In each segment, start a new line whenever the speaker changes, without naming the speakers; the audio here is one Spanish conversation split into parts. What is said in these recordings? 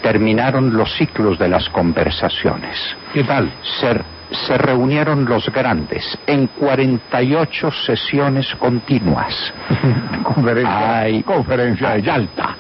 terminaron los ciclos de las conversaciones.
¿Qué tal?
Se reunieron los grandes en 48 sesiones continuas.
Conferencia de Yalta.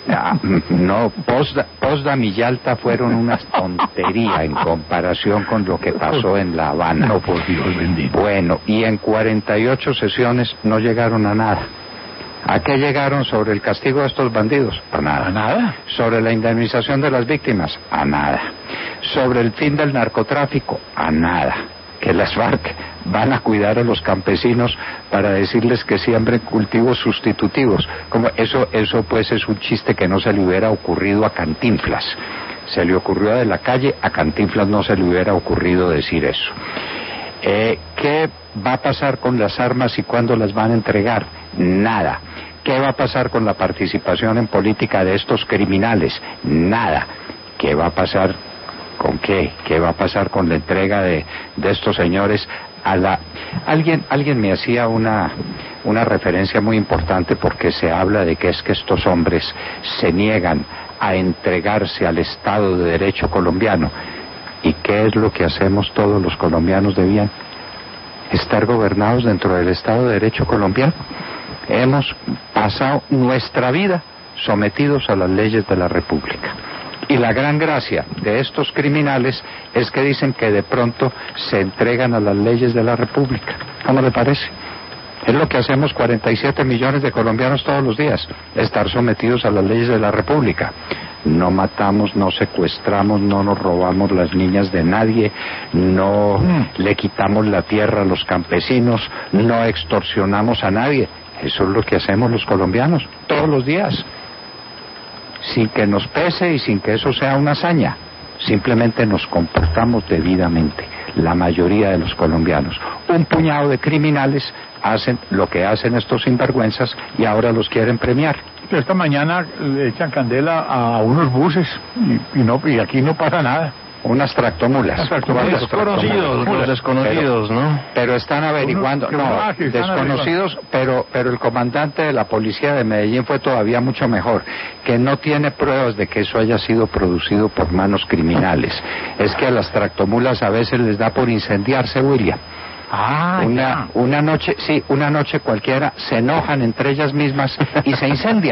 No, Potsdam y Yalta fueron una tontería en comparación con lo que pasó en La Habana.
No, por Dios bendito.
Bueno, y en 48 sesiones no llegaron a nada. ¿A qué llegaron sobre el castigo de estos bandidos? A nada.
¿A nada?
¿Sobre la indemnización de las víctimas? A nada. ¿Sobre el fin del narcotráfico? A nada. Que las FARC van a cuidar a los campesinos para decirles que siembren cultivos sustitutivos. Como eso pues es un chiste que no se le hubiera ocurrido a Cantinflas. Se le ocurrió de la calle, a Cantinflas no se le hubiera ocurrido decir eso. ¿Qué va a pasar con las armas y cuándo las van a entregar? Nada. ¿Qué va a pasar con la participación en política de estos criminales? Nada. ¿Qué va a pasar con qué? ¿Qué va a pasar con la entrega de estos señores a la... Alguien me hacía una referencia muy importante porque se habla de que es que estos hombres se niegan a entregarse al Estado de Derecho colombiano. ¿Y qué es lo que hacemos todos los colombianos de bien? Estar gobernados dentro del Estado de Derecho colombiano. Hemos pasado nuestra vida sometidos a las leyes de la República. Y la gran gracia de estos criminales es que dicen que de pronto se entregan a las leyes de la República. ¿Cómo le parece? Es lo que hacemos 47 millones de colombianos todos los días, estar sometidos a las leyes de la República. No matamos, no secuestramos, no nos robamos las niñas de nadie, no le quitamos la tierra a los campesinos, no extorsionamos a nadie. Eso es lo que hacemos los colombianos todos los días, sin que nos pese y sin que eso sea una hazaña. Simplemente nos comportamos debidamente, la mayoría de los colombianos. Un puñado de criminales hacen lo que hacen estos sinvergüenzas y ahora los quieren premiar.
Esta mañana le echan candela a unos buses y aquí no pasa nada.
Unas tractomulas.
Los desconocidos, ¿no?
Pero están averiguando, desconocidos, pero el comandante de la policía de Medellín fue todavía mucho mejor, que no tiene pruebas de que eso haya sido producido por manos criminales. Es que a las tractomulas a veces les da por incendiarse, William. Una noche cualquiera se enojan entre ellas mismas y se incendian.